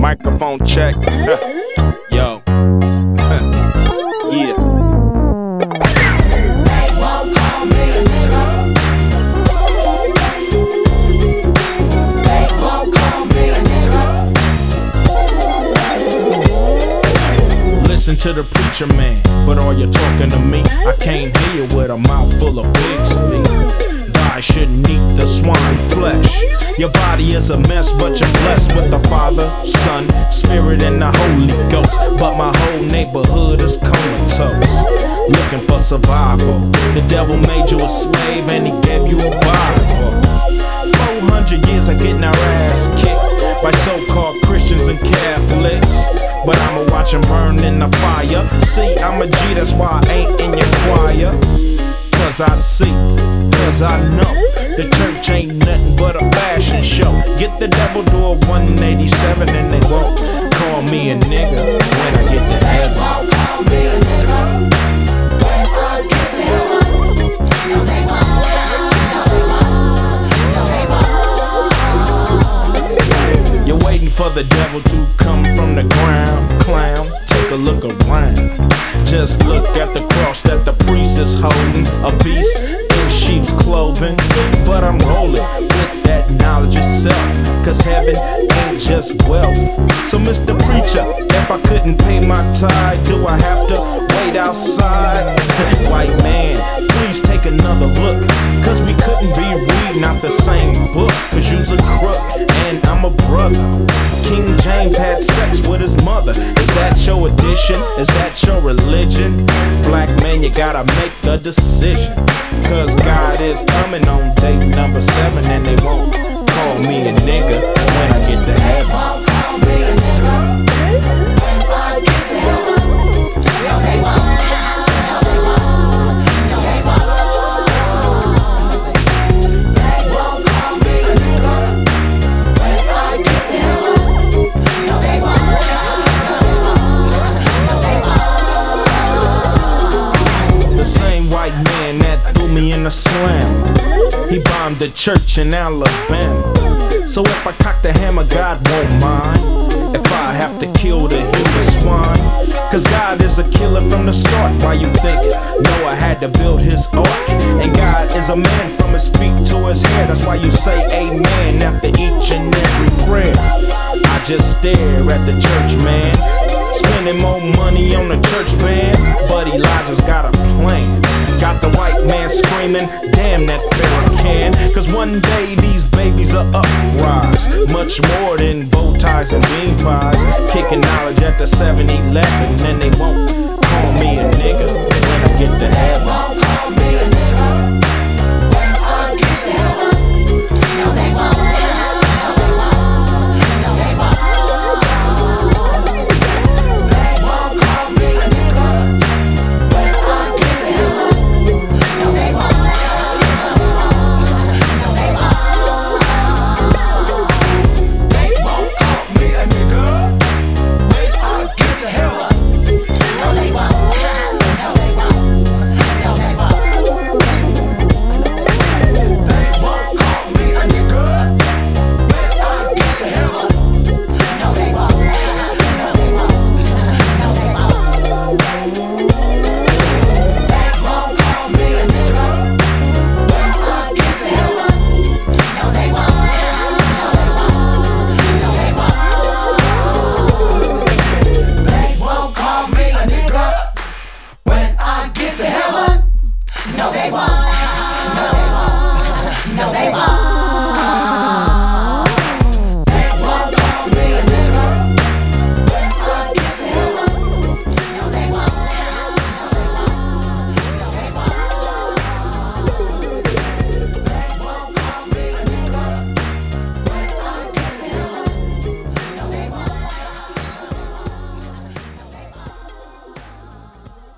Microphone check. Yo. Yeah. Listen to the preacher man, but are you talking to me? I came here with a mouth full of pig's feet. Thy shouldn't eat the swine flesh. Your body is a mess, but you're blessed with the Father, Son, Spirit, and the Holy Ghost. But my whole neighborhood is comatose, looking for survival. The devil made you a slave and he gave you a Bible. 400 years of getting our ass kicked by so-called Christians and Catholics, but I'ma watch them burn in the fire. See, I'm a G, that's why I ain't in your choir. Cause I see, cause I know the church ain't nothing but a fashion show. Get the devil to a 187 and they won't call me a nigga when I get to heaven. Won't call me a nigga when I get to heaven. No, they won't. You're waiting for the devil to come from the ground. Clown, take a look around. Just look at the cross that the priest is holding, a beast in sheep's clothing. But I'm rolling with that knowledge itself, cause heaven ain't just wealth. So Mr. Preacher, if I couldn't pay my tithe, do I have to wait outside? White man, please take another look, cause we couldn't be reading out the same book. Cause you's a crook and I'm a brother. King James had sex with his mother. Is that your addition? Is that your religion? Black man, you gotta make the decision, cause God is coming on date number 7, and they won't call me a nigga when I get to heaven. Won't call me a nigga when I get to heaven. No, they won't. In a slam, he bombed the church in Alabama. So if I cock the hammer, God won't mind if I have to kill the human swine. Cause God is a killer from the start. Why you think Noah had to build his ark? And God is a man from his feet to his hair. That's why you say amen after each and every prayer. I just stare at the church man, spending more money on the church band. But Elijah's got a plan. Got the white man screaming, damn that Pharaoh can. Cause one day these babies are uprise, much more than bow ties and bean pies. Kicking knowledge at the 7-Eleven, and they won't call me a nigga when I get to heaven. Won't call me a nigga.